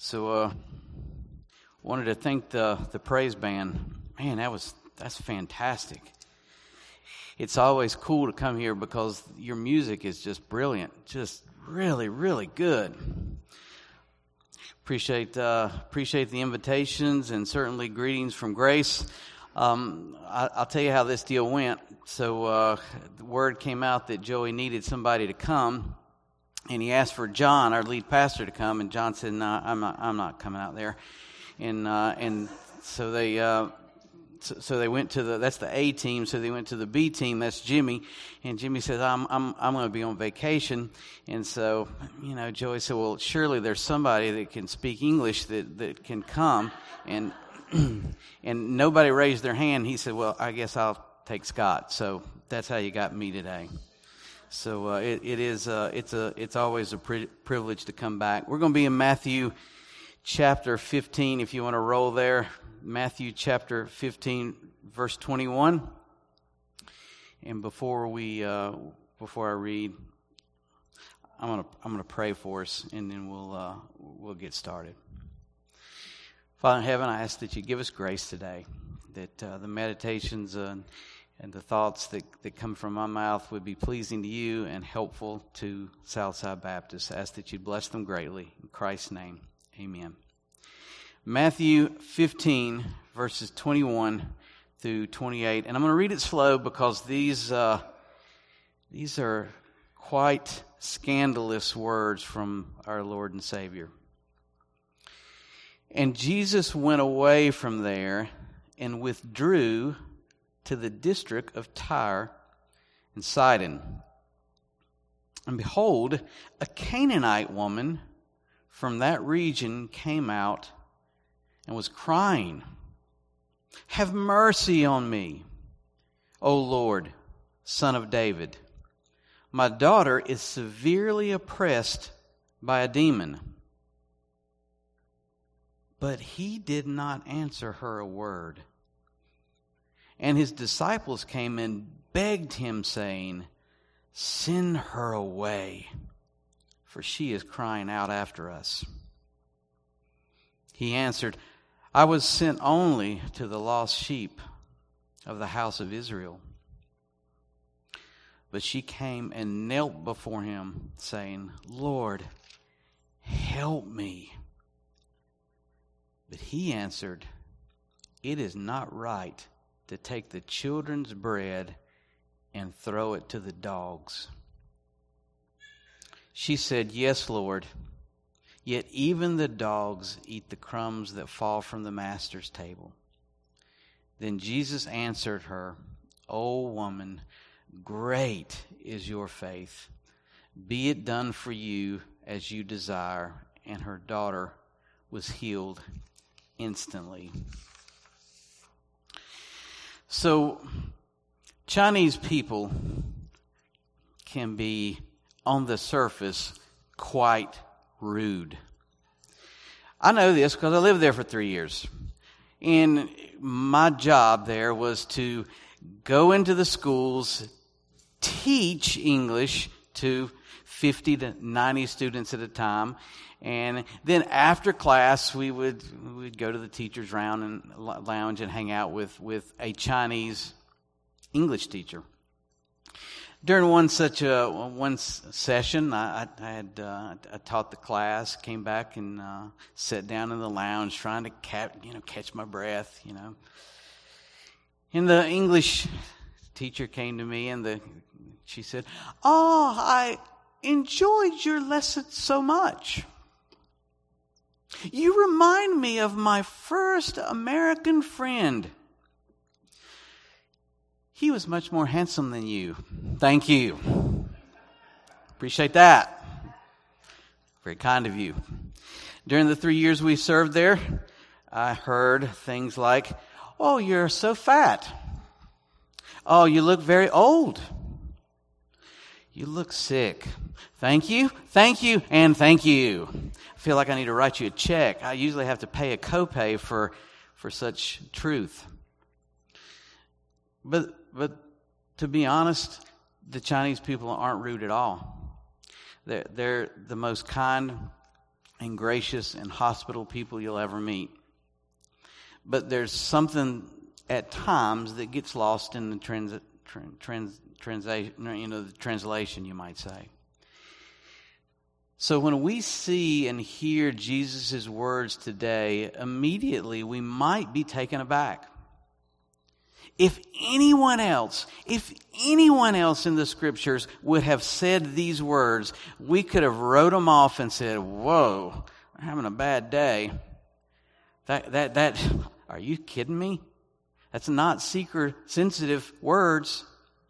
So, wanted to thank the praise band. Man, that's fantastic. It's always cool to come here because your music is just brilliant, just really, really good. Appreciate the invitations and certainly greetings from Grace. I'll tell you how this deal went. So the word came out that Joey needed somebody to come, and he asked for John, our lead pastor, to come. And John said, "No, I'm not coming out there." And so they went to that's the A team. So they went to the B team. That's Jimmy, and Jimmy says, "I'm going to be on vacation." And so Joey said, "Well, surely there's somebody that can speak English that can come." And and nobody raised their hand. He said, "Well, I guess I'll take Scott." So that's how you got me today. So it's always a privilege to come back. We're going to be in Matthew chapter 15, if you want to roll there. Matthew chapter 15, verse 21. And before I read, I'm gonna pray for us, and then we'll get started. Father in heaven, I ask that you give us grace today, that the meditations and the thoughts that come from my mouth would be pleasing to you and helpful to Southside Baptist. I ask that you bless them greatly. In Christ's name, amen. Matthew 15, verses 21 through 28. And I'm going to read it slow because these are quite scandalous words from our Lord and Savior. "And Jesus went away from there and withdrew to the district of Tyre and Sidon. And behold, a Canaanite woman from that region came out and was crying, 'Have mercy on me, O Lord, Son of David. My daughter is severely oppressed by a demon.' But he did not answer her a word. And his disciples came and begged him, saying, 'Send her away, for she is crying out after us.' He answered, 'I was sent only to the lost sheep of the house of Israel.' But she came and knelt before him, saying, 'Lord, help me.' But he answered, 'It is not right to take the children's bread and throw it to the dogs.' She said, 'Yes, Lord, yet even the dogs eat the crumbs that fall from the master's table.' Then Jesus answered her, 'O woman, great is your faith. Be it done for you as you desire.' And her daughter was healed instantly." So, Chinese people can be, on the surface, quite rude. I know this because I lived there for 3 years. And my job there was to go into the schools, teach English to 50 to 90 students at a time. And then after class, we'd go to the teacher's lounge and hang out with a Chinese English teacher. During one session, I taught the class, came back and sat down in the lounge, trying to catch my breath, And the English teacher came to me and she said, "Oh, I enjoyed your lesson so much. You remind me of my first American friend. He was much more handsome than you." Thank you. Appreciate that. Very kind of you. During the 3 years we served there, I heard things like, "Oh, you're so fat. Oh, you look very old. You look sick. Thank you, and thank you. I feel like I need to write you a check. I usually have to pay a copay for such truth." But to be honest, the Chinese people aren't rude at all. They're the most kind, and gracious and hospitable people you'll ever meet. But there's something at times that gets lost in the translation, you might say. So when we see and hear Jesus' words today, immediately we might be taken aback. If anyone else in the Scriptures would have said these words, we could have wrote them off and said, "Whoa, I'm having a bad day. That, are you kidding me? That's not seeker-sensitive words."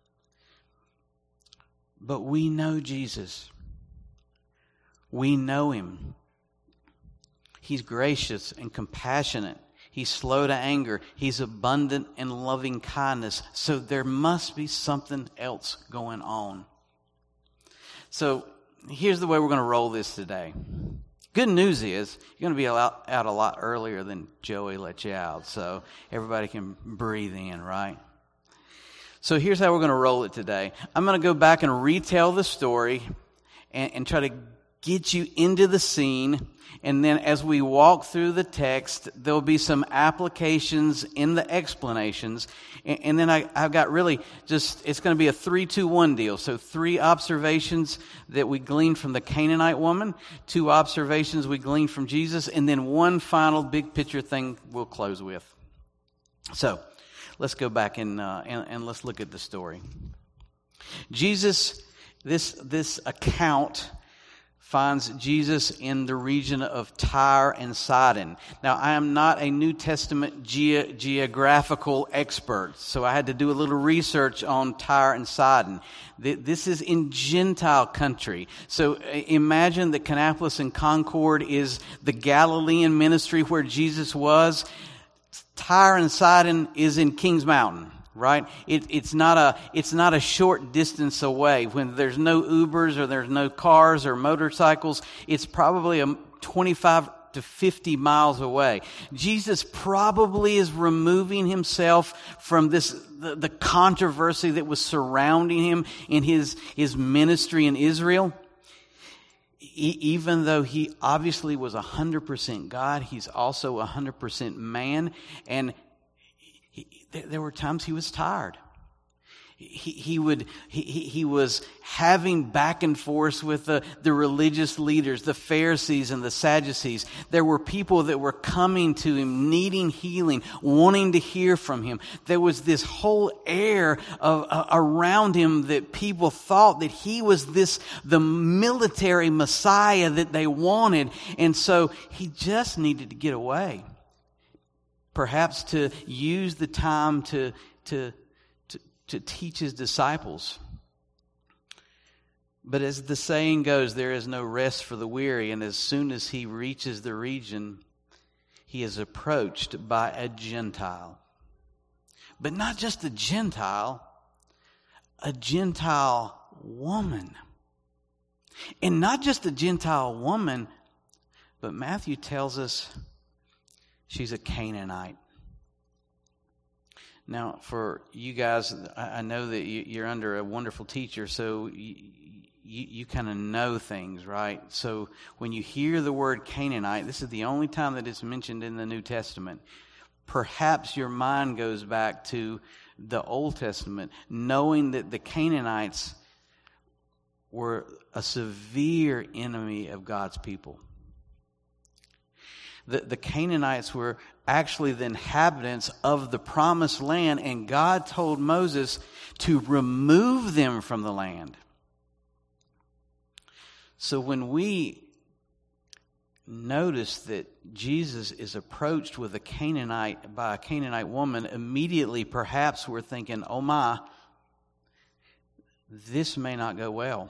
But we know Jesus. We know Him. He's gracious and compassionate. He's slow to anger. He's abundant in loving kindness. So there must be something else going on. So here's the way we're going to roll this today. Good news is you're going to be out a lot earlier than Joey let you out. So everybody can breathe in, right? So here's how we're going to roll it today. I'm going to go back and retell the story and try to get you into the scene. And then as we walk through the text, there'll be some applications in the explanations. And then I've got really it's going to be a 3-2-1 deal. So 3 observations that we gleaned from the Canaanite woman, 2 observations we gleaned from Jesus, and then one final big picture thing we'll close with. So let's go back and let's look at the story. Jesus, this account finds Jesus in the region of Tyre and Sidon. Now, I am not a New Testament geographical expert, so I had to do a little research on Tyre and Sidon. This is in Gentile country. So imagine that Kannapolis and Concord is the Galilean ministry where Jesus was. Tyre and Sidon is in Kings Mountain. Right? It's not a short distance away. When there's no Ubers or there's no cars or motorcycles, it's probably 25 to 50 miles away. Jesus probably is removing himself from the controversy that was surrounding him in his ministry in Israel. Even though he obviously was 100% God, he's also 100% man, and there were times he was tired. He was having back and forth with the religious leaders, the Pharisees and the Sadducees. There were people that were coming to him, needing healing, wanting to hear from him. There was this whole air around him that people thought that he was the military Messiah that they wanted. And so he just needed to get away. Perhaps to use the time to teach his disciples. But as the saying goes, there is no rest for the weary. And as soon as he reaches the region, he is approached by a Gentile. But not just a Gentile woman. And not just a Gentile woman, but Matthew tells us she's a Canaanite. Now, for you guys, I know that you're under a wonderful teacher, so you kind of know things, right? So when you hear the word Canaanite, this is the only time that it's mentioned in the New Testament. Perhaps your mind goes back to the Old Testament, knowing that the Canaanites were a severe enemy of God's people. The Canaanites were actually the inhabitants of the promised land, and God told Moses to remove them from the land. So when we notice that Jesus is approached by a Canaanite woman, immediately perhaps we're thinking, oh my, this may not go well.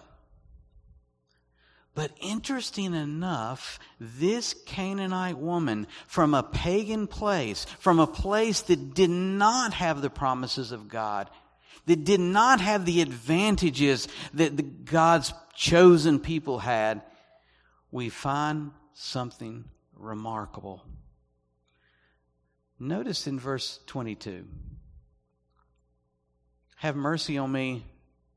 But interesting enough, this Canaanite woman from a pagan place, from a place that did not have the promises of God, that did not have the advantages that God's chosen people had, we find something remarkable. Notice in verse 22, "Have mercy on me,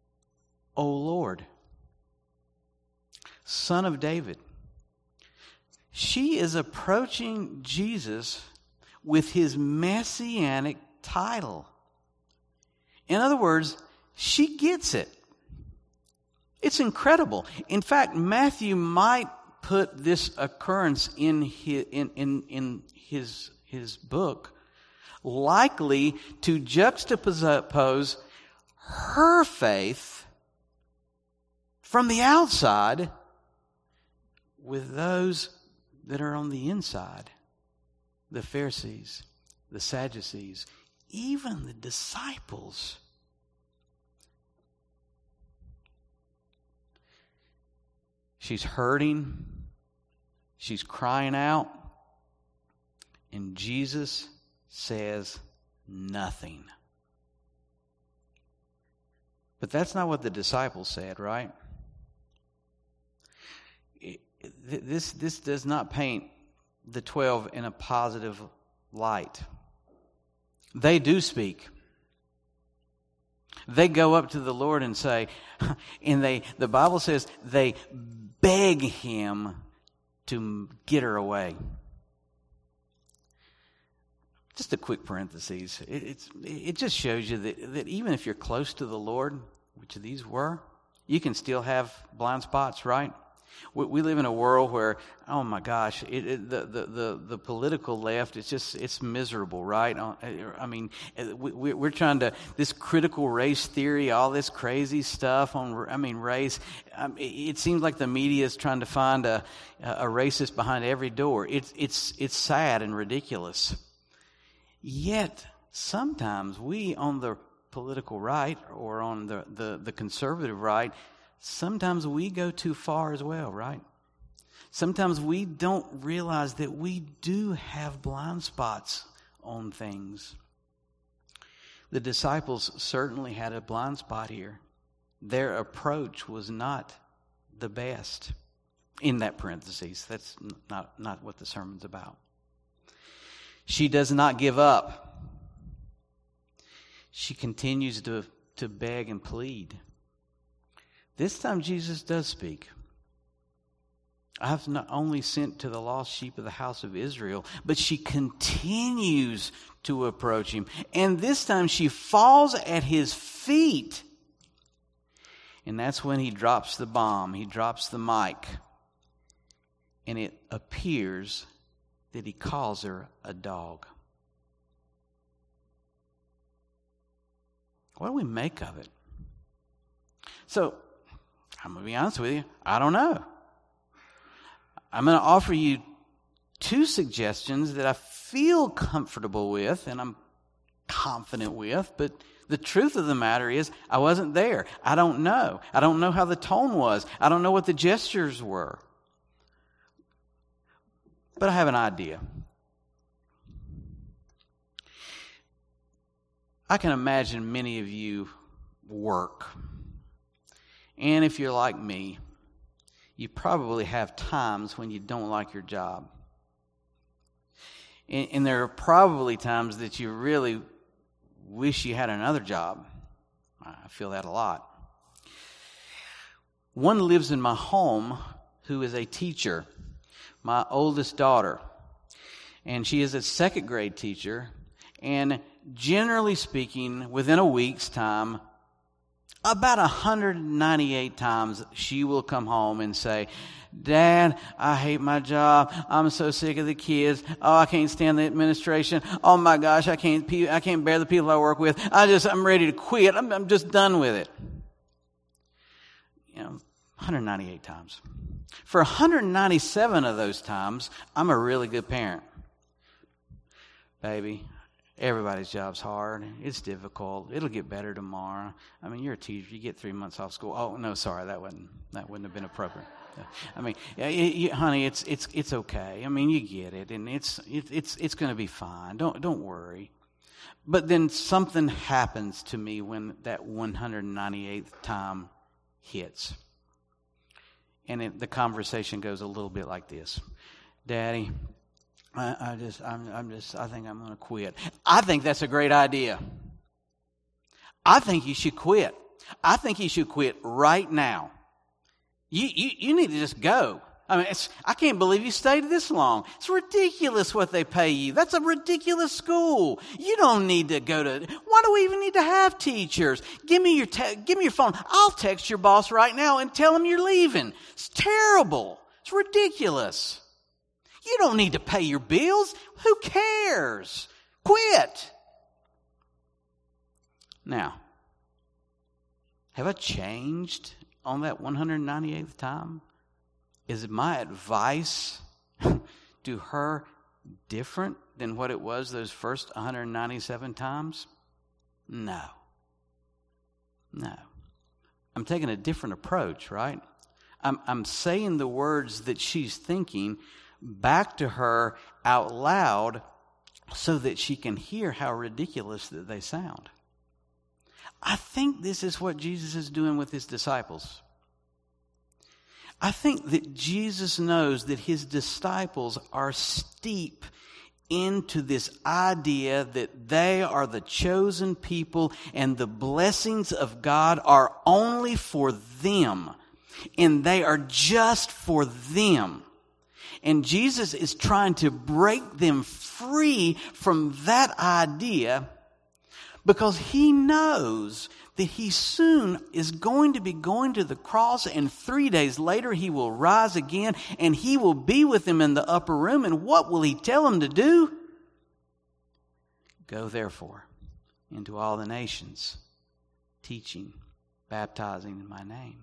O Lord, Son of David. She is approaching Jesus with his messianic title. In other words, she gets it. It's incredible. In fact, Matthew might put this occurrence in his book likely to juxtapose her faith from the outside with those that are on the inside, the Pharisees, the Sadducees, even the disciples. She's hurting. She's crying out. And Jesus says nothing. But that's not what the disciples said, right? This does not paint the 12 in a positive light. They do speak. They go up to the Lord and say, and the Bible says they beg him to get her away. Just a quick parenthesis. It just shows you that even if you're close to the Lord, which these were, you can still have blind spots, right? We live in a world where, oh my gosh, the political left, it's miserable, right? I mean, we're trying to, this critical race theory, all this crazy stuff on, race. It seems like the media is trying to find a racist behind every door. It's sad and ridiculous. Yet, sometimes we on the political right or on the conservative right, sometimes we go too far as well, right? Sometimes we don't realize that we do have blind spots on things. The disciples certainly had a blind spot here. Their approach was not the best. In that parentheses, that's not what the sermon's about. She does not give up. She continues to beg and plead. This time Jesus does speak. I have not only sent to the lost sheep of the house of Israel, but she continues to approach him. And this time she falls at his feet. And that's when he drops the bomb. He drops the mic. And it appears that he calls her a dog. What do we make of it? So, I'm going to be honest with you. I don't know. I'm going to offer you two suggestions that I feel comfortable with and I'm confident with, but the truth of the matter is I wasn't there. I don't know. I don't know how the tone was. I don't know what the gestures were. But I have an idea. I can imagine many of you work. And if you're like me, you probably have times when you don't like your job. And there are probably times that you really wish you had another job. I feel that a lot. One lives in my home who is a teacher, my oldest daughter. And she is a second grade teacher. And generally speaking, within a week's time, about 198 times she will come home and say, Dad, I hate my job. I'm so sick of the kids. Oh, I can't stand the administration. Oh my gosh, I can't bear the people I work with. I'm ready to quit. I'm just done with it. 198 times. For 197 of those times, I'm a really good parent. Baby, everybody's job's hard. It's difficult. It'll get better tomorrow. You're a teacher. You get 3 months off school. Oh, no, sorry. That wouldn't have been appropriate. Honey, it's okay. You get it. And it's going to be fine. Don't worry. But then something happens to me when that 198th time hits. And the conversation goes a little bit like this. Daddy, I think I'm going to quit. I think that's a great idea. I think you should quit. I think you should quit right now. You need to just go. I mean, I can't believe you stayed this long. It's ridiculous what they pay you. That's a ridiculous school. You don't need to go to, why do we even need to have teachers? Give me your phone. I'll text your boss right now and tell him you're leaving. It's terrible. It's ridiculous. You don't need to pay your bills. Who cares? Quit. Now, have I changed on that 198th time? Is my advice to her different than what it was those first 197 times? No. I'm taking a different approach, right? I'm saying the words that she's thinking back to her out loud so that she can hear how ridiculous that they sound. I think this is what Jesus is doing with his disciples. I think that Jesus knows that his disciples are steep into this idea that they are the chosen people and the blessings of God are only for them. And they are just for them. And Jesus is trying to break them free from that idea because he knows that he soon is going to be going to the cross, and 3 days later he will rise again and he will be with them in the upper room. And what will he tell them to do? Go therefore into all the nations, teaching, baptizing in my name.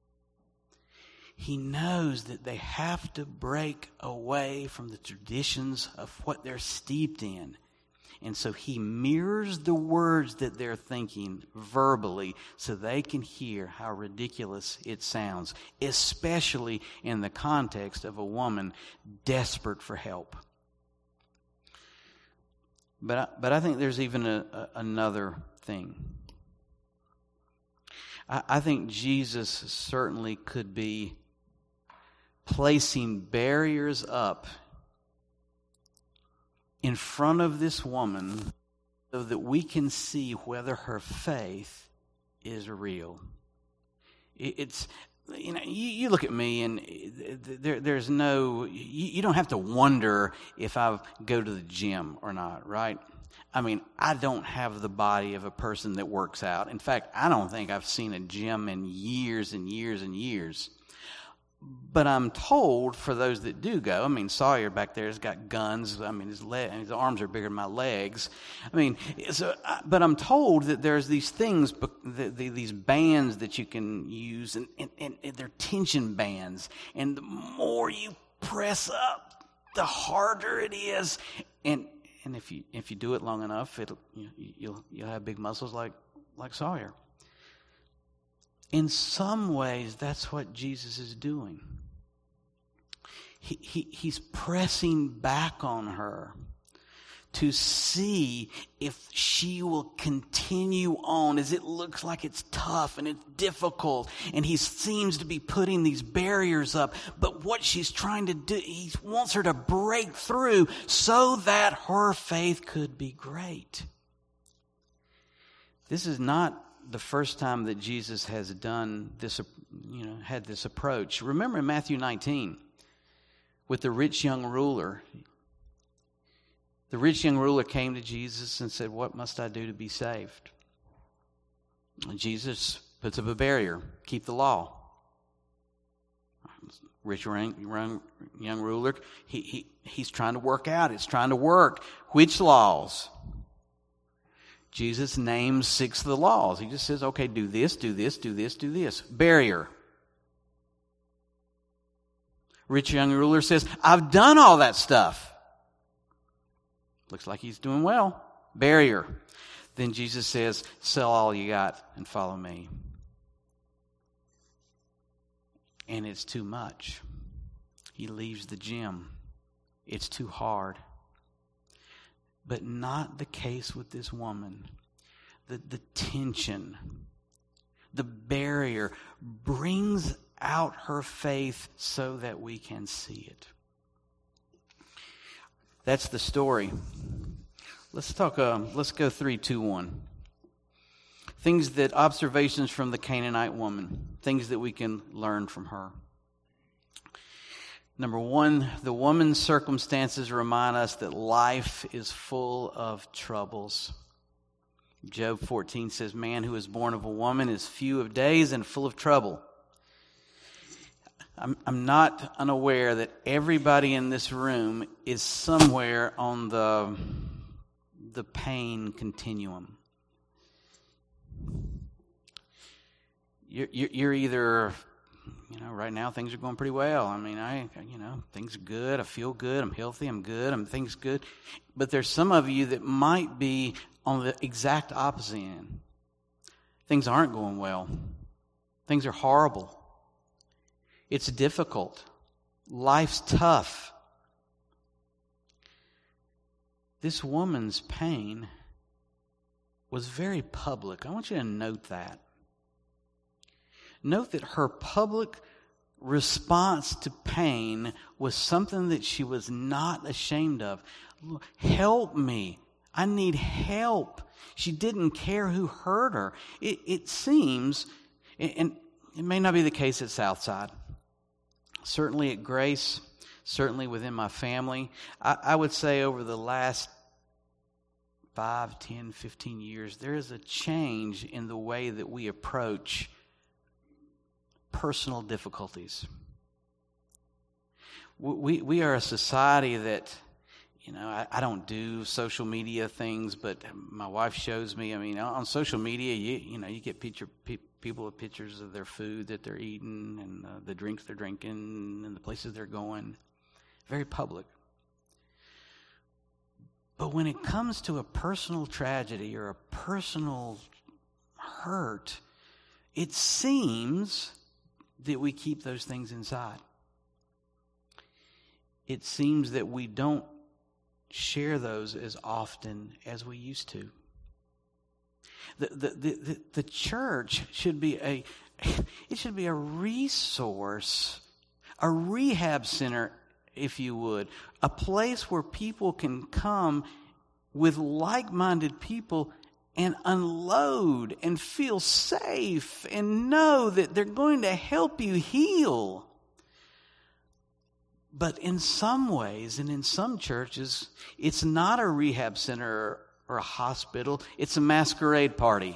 He knows that they have to break away from the traditions of what they're steeped in. And so he mirrors the words that they're thinking verbally so they can hear how ridiculous it sounds, especially in the context of a woman desperate for help. But I think there's even another thing. I think Jesus certainly could be placing barriers up in front of this woman so that we can see whether her faith is real. It's, you look at me and there's no, you don't have to wonder if I go to the gym or not, right? I mean, I don't have the body of a person that works out. In fact, I don't think I've seen a gym in years and years and years. But I'm told, for those that do go, I mean, Sawyer back there has got guns. I mean, his arms are bigger than my legs. I mean, but I'm told that there's these things, these bands that you can use, and they're tension bands. And the more you press up, the harder it is. And if you do it long enough, you'll have big muscles like Sawyer. In some ways, that's what Jesus is doing. He's pressing back on her to see if she will continue on, as it looks like it's tough and it's difficult. And he seems to be putting these barriers up. But what she's trying to do, he wants her to break through so that her faith could be great. This is not the first time that Jesus has done this, had this approach. Remember in Matthew 19, with the rich young ruler. The rich young ruler came to Jesus and said, "What must I do to be saved?" And Jesus puts up a barrier. Keep the law. Rich young ruler, he's trying to work out. It's trying to work. Which laws? Jesus names 6 of the laws. He just says, okay, do this, do this, do this, do this. Barrier. Rich young ruler says, I've done all that stuff. Looks like he's doing well. Barrier. Then Jesus says, sell all you got and follow me. And it's too much. He leaves the gym. It's too hard. But not the case with this woman. The tension, the barrier brings out her faith so that we can see it. That's the story. Let's go 3, 2, 1. Observations from the Canaanite woman. Things that we can learn from her. Number one, the woman's circumstances remind us that life is full of troubles. Job 14 says, man who is born of a woman is few of days and full of trouble. I'm not unaware that everybody in this room is somewhere on the pain continuum. You're either, right now things are going pretty well. I mean, things are good. I feel good. I'm healthy. I'm good. Things good. But there's some of you that might be on the exact opposite end. Things aren't going well. Things are horrible. It's difficult. Life's tough. This woman's pain was very public. I want you to note that. Note that her public response to pain was something that she was not ashamed of. Help me. I need help. She didn't care who hurt her. It seems, and it may not be the case at Southside, certainly at Grace, certainly within my family, I would say over the last 5, 10, 15 years, there is a change in the way that we approach personal difficulties. We are a society that, I don't do social media things, but my wife shows me. I mean, on social media, you get people with pictures of their food that they're eating and the drinks they're drinking and the places they're going. Very public. But when it comes to a personal tragedy or a personal hurt, it seems that we keep those things inside. It seems that we don't share those as often as we used to. The church should be a resource, a rehab center, if you would, a place where people can come with like-minded people and unload and feel safe and know that they're going to help you heal. But in some ways and in some churches, it's not a rehab center or a hospital. It's a masquerade party.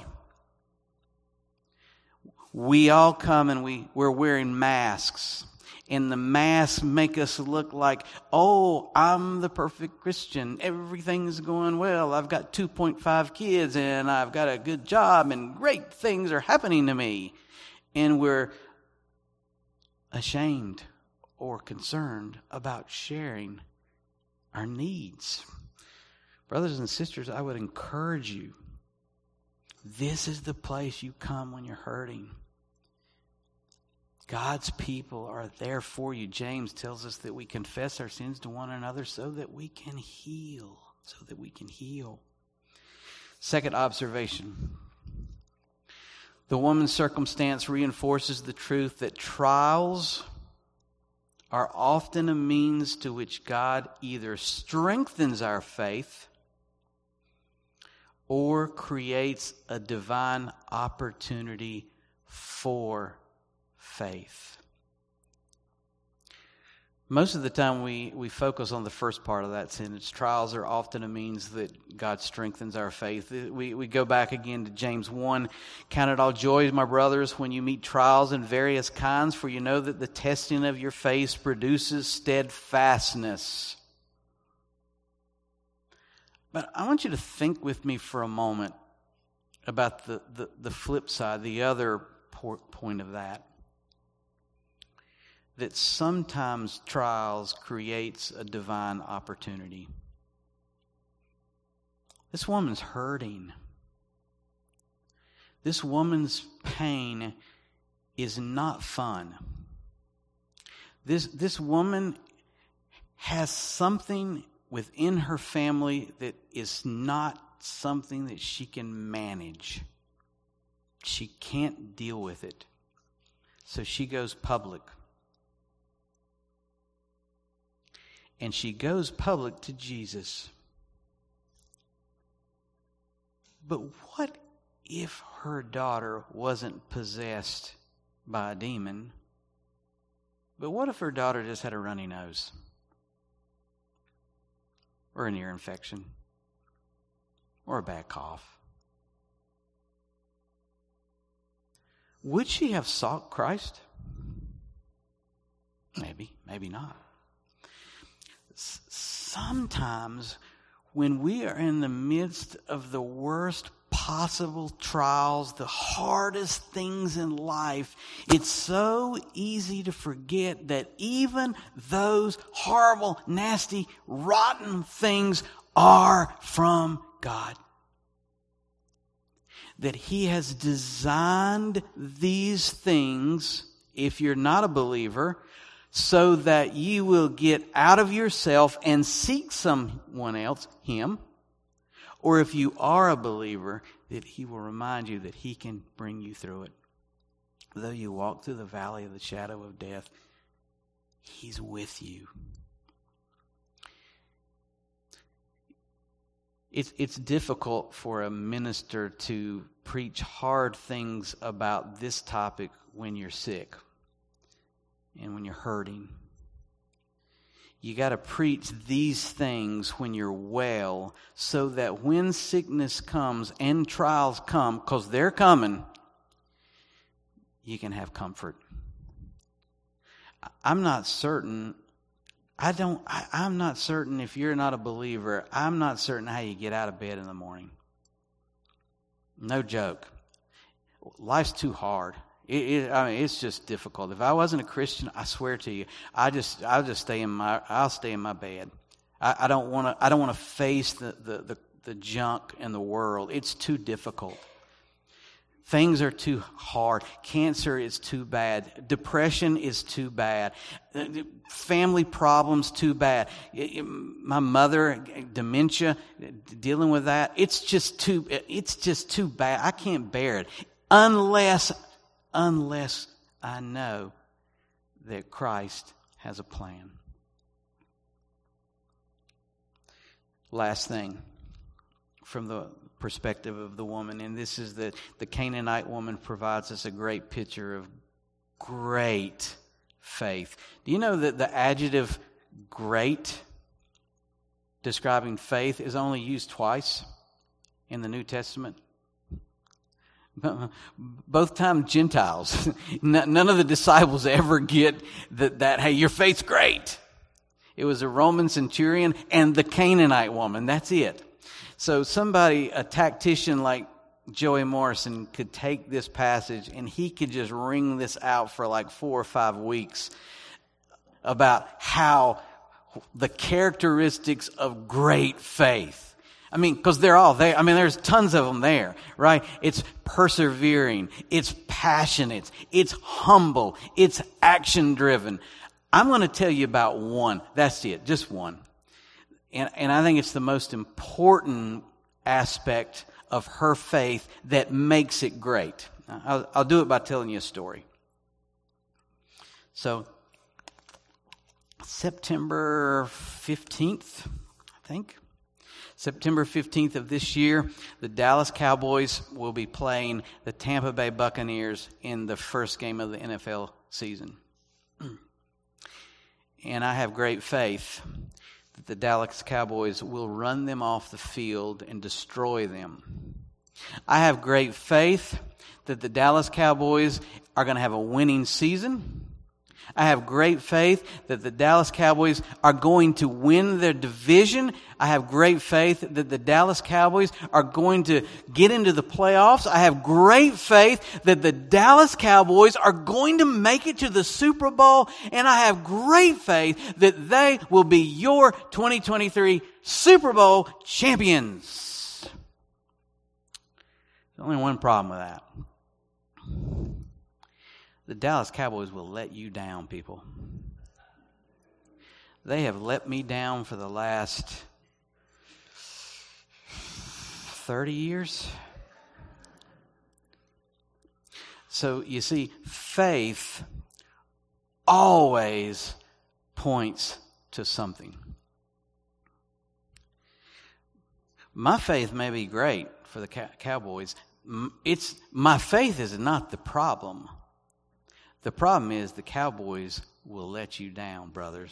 We all come and we're wearing masks. And the masks make us look like, oh, I'm the perfect Christian. Everything's going well. I've got 2.5 kids and I've got a good job and great things are happening to me. And we're ashamed or concerned about sharing our needs. Brothers and sisters, I would encourage you. This is the place you come when you're hurting. God's people are there for you. James tells us that we confess our sins to one another so that we can heal. Second observation. The woman's circumstance reinforces the truth that trials are often a means to which God either strengthens our faith or creates a divine opportunity for faith. Most of the time we focus on the first part of that sentence. Trials are often a means that God strengthens our faith. We go back again to James 1. Count it all joy, my brothers, when you meet trials in various kinds, for you know that the testing of your faith produces steadfastness. But I want you to think with me for a moment about the flip side, the other point of that. That sometimes trials creates a divine opportunity. This woman's hurting. This woman's pain is not fun. This woman has something within her family that is not something that she can manage. She can't deal with it. So she goes public. And she goes public to Jesus. But what if her daughter wasn't possessed by a demon, But what if her daughter just had a runny nose? Or an ear infection? Or a bad cough? Would she have sought Christ? Maybe, maybe not. Sometimes when we are in the midst of the worst possible trials, the hardest things in life, it's so easy to forget that even those horrible, nasty, rotten things are from God. That He has designed these things, if you're not a believer, so that you will get out of yourself and seek someone else, Him. Or if you are a believer, that He will remind you that He can bring you through it. Though you walk through the valley of the shadow of death, He's with you. It's difficult for a minister to preach hard things about this topic when you're sick and when you're hurting. You got to preach these things when you're well, so that when sickness comes and trials come, because they're coming, you can have comfort. I'm not certain if you're not a believer, I'm not certain how you get out of bed in the morning. No joke. Life's too hard. It's just difficult. If I wasn't a Christian, I swear to you, I'll stay in my bed. I don't want to face the junk in the world. It's too difficult. Things are too hard. Cancer is too bad. Depression is too bad. Family problems too bad. My mother, dementia, dealing with that. It's just too bad. I can't bear it unless I know that Christ has a plan. Last thing, from the perspective of the woman, and this is that the Canaanite woman provides us a great picture of great faith. Do you know that the adjective great describing faith is only used twice in the New Testament? Both times Gentiles. None of the disciples ever get that hey, your faith's great. It was a Roman centurion and the Canaanite woman. That's it. So somebody, a tactician like Joey Morrison, could take this passage and he could just wring this out for like 4 or 5 weeks about how the characteristics of great faith. I mean, because they're all there. I mean, there's tons of them there, right? It's persevering. It's passionate. It's humble. It's action-driven. I'm going to tell you about one. That's it, just one. And I think it's the most important aspect of her faith that makes it great. I'll do it by telling you a story. So, September 15th, I think. September 15th of this year, the Dallas Cowboys will be playing the Tampa Bay Buccaneers in the first game of the NFL season. And I have great faith that the Dallas Cowboys will run them off the field and destroy them. I have great faith that the Dallas Cowboys are going to have a winning season. I have great faith that the Dallas Cowboys are going to win their division. I have great faith that the Dallas Cowboys are going to get into the playoffs. I have great faith that the Dallas Cowboys are going to make it to the Super Bowl. And I have great faith that they will be your 2023 Super Bowl champions. There's only one problem with that. The Dallas Cowboys will let you down, people. They have let me down for the last 30 years. So, you see, faith always points to something. My faith may be great for the Cowboys. My faith is not the problem. The problem is the Cowboys will let you down, brothers.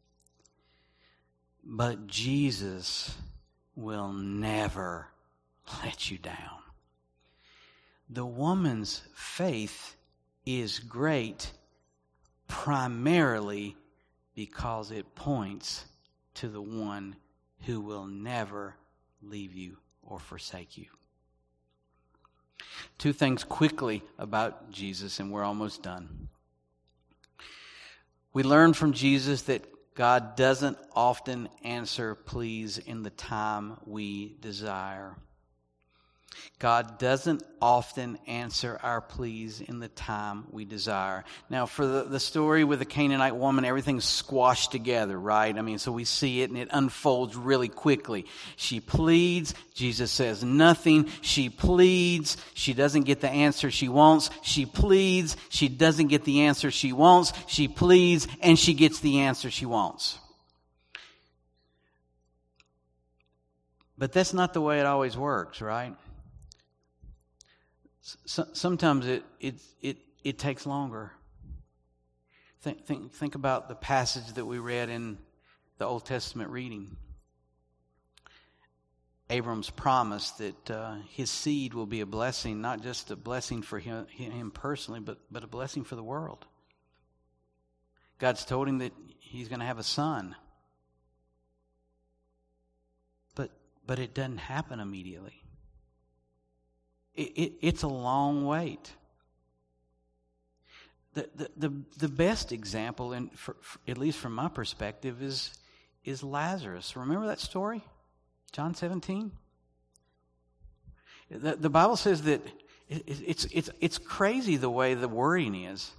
But Jesus will never let you down. The woman's faith is great primarily because it points to the one who will never leave you or forsake you. Two things quickly about Jesus, and we're almost done. We learn from Jesus that God doesn't often answer pleas in the time we desire. God doesn't often answer our pleas in the time we desire. Now, for the story with the Canaanite woman, everything's squashed together, right? I mean, so we see it and it unfolds really quickly. She pleads. Jesus says nothing. She pleads. She doesn't get the answer she wants. She pleads. She doesn't get the answer she wants. She pleads, and she gets the answer she wants. But that's not the way it always works, right? Sometimes it takes longer. Think about the passage that we read in the Old Testament reading. Abram's promise that his seed will be a blessing, not just a blessing for him personally, but a blessing for the world. God's told him that he's going to have a son. But it doesn't happen immediately. It's a long wait. The best example, at least from my perspective, is Lazarus. Remember that story? John 17? The Bible says that it's crazy the way the wording is.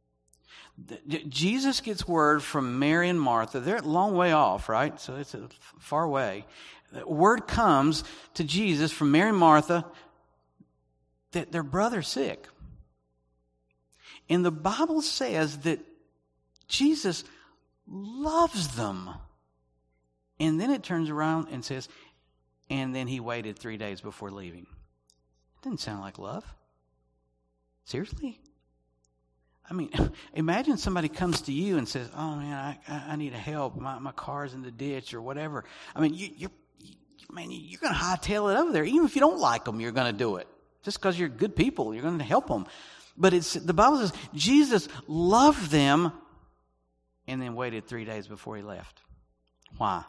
Jesus gets word from Mary and Martha. They're a long way off, right? So it's a far away. Word comes to Jesus from Mary and Martha that their brother's sick. And the Bible says that Jesus loves them. And then it turns around and says, and then he waited 3 days before leaving. It doesn't sound like love. Seriously? I mean, imagine somebody comes to you and says, oh man, I need help. My car's in the ditch or whatever. I mean, you're going to hightail it over there. Even if you don't like them, you're going to do it. Just because you're good people, you're going to help them. But the Bible says Jesus loved them and then waited 3 days before he left. Why?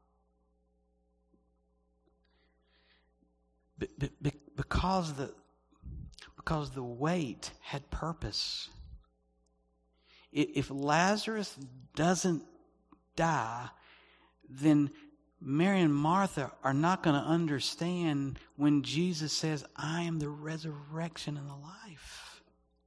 Because the wait had purpose. If Lazarus doesn't die, then Mary and Martha are not going to understand when Jesus says, I am the resurrection and the life.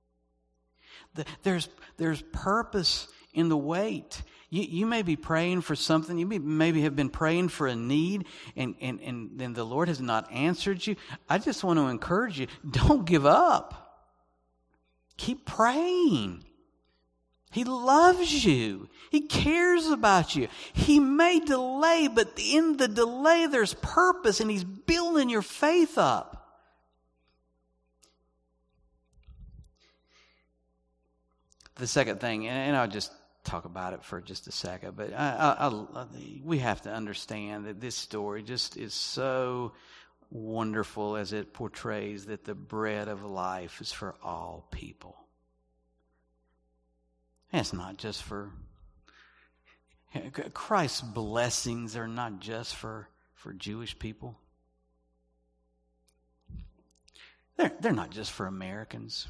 There's purpose in the wait. You may be praying for something. You maybe have been praying for a need, and then the Lord has not answered you. I just want to encourage you, don't give up. Keep praying. He loves you. He cares about you. He may delay, but in the delay there's purpose, and He's building your faith up. The second thing, and I'll just talk about it for just a second, but we have to understand that this story just is so wonderful as it portrays that the bread of life is for all people. And it's not just for Christ's blessings are not just for Jewish people. They're not just for Americans.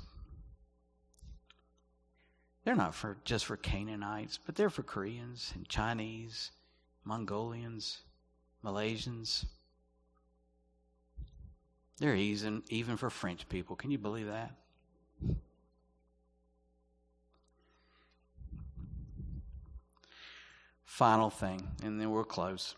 They're not just for Canaanites, but they're for Koreans and Chinese, Mongolians, Malaysians. They're even for French people. Can you believe that? Final thing, and then we'll close.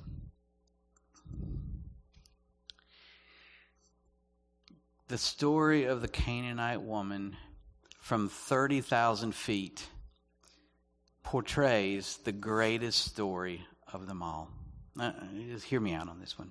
The story of the Canaanite woman from 30,000 feet portrays the greatest story of them all. Just hear me out on this one.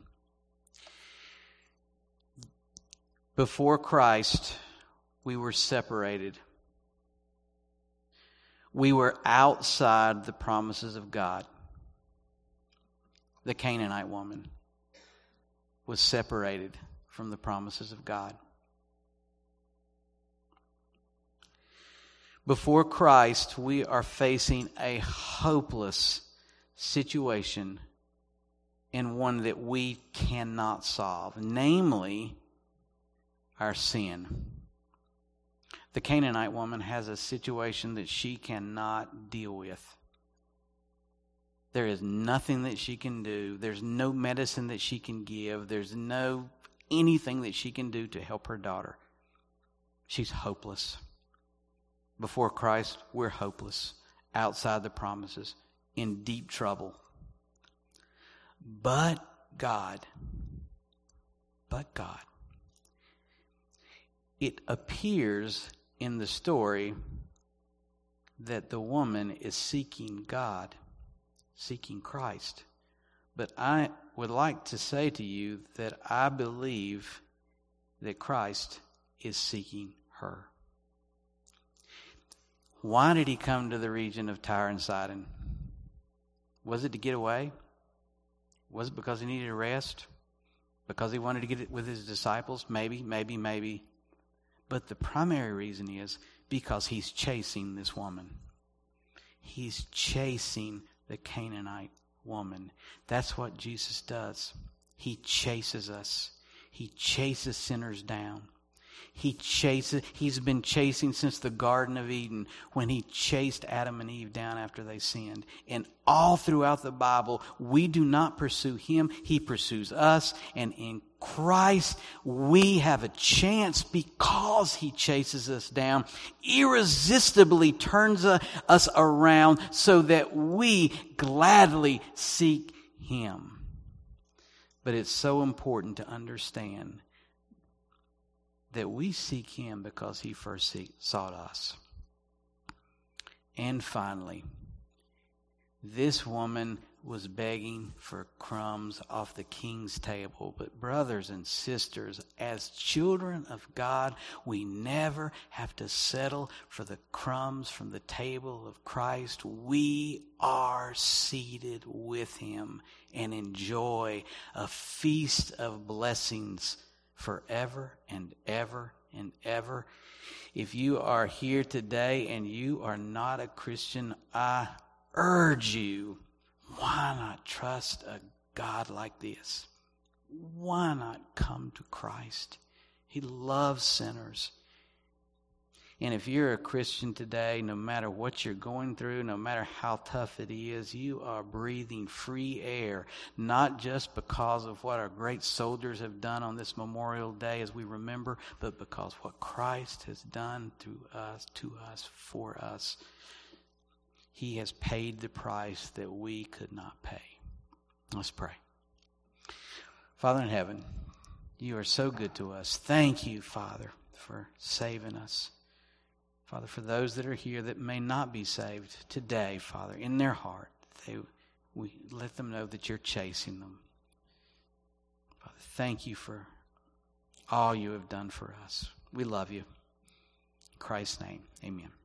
Before Christ, we were separated. We were outside the promises of God. The Canaanite woman was separated from the promises of God. Before Christ, we are facing a hopeless situation and one that we cannot solve, namely our sin. The Canaanite woman has a situation that she cannot deal with. There is nothing that she can do. There's no medicine that she can give. There's no anything that she can do to help her daughter. She's hopeless. Before Christ, we're hopeless, outside the promises, in deep trouble. But God, it appears in the story that the woman is seeking God, seeking Christ. But I would like to say to you that I believe that Christ is seeking her. Why did he come to the region of Tyre and Sidon? Was it to get away? Was it because he needed a rest? Because he wanted to get it with his disciples? Maybe. But the primary reason is because he's chasing this woman. He's chasing the Canaanite woman. That's what Jesus does. He chases us. He chases sinners down. He's been chasing since the Garden of Eden, when he chased Adam and Eve down after they sinned. And all throughout the Bible, we do not pursue him. He pursues us. And in Christ, we have a chance because he chases us down, irresistibly turns us around so that we gladly seek him. But it's so important to understand that we seek him because he first sought us. And finally, this woman was begging for crumbs off the king's table. But brothers and sisters, as children of God, we never have to settle for the crumbs from the table of Christ. We are seated with him and enjoy a feast of blessings forever and ever and ever. If you are here today and you are not a Christian, I urge you, why not trust a God like this? Why not come to Christ? He loves sinners. And if you're a Christian today, no matter what you're going through, no matter how tough it is, you are breathing free air, not just because of what our great soldiers have done on this Memorial Day as we remember, but because what Christ has done through us, to us, for us. He has paid the price that we could not pay. Let's pray. Father in heaven, you are so good to us. Thank you, Father, for saving us. Father, for those that are here that may not be saved today, Father, in their heart, we let them know that you're chasing them. Father, thank you for all you have done for us. We love you. In Christ's name, amen.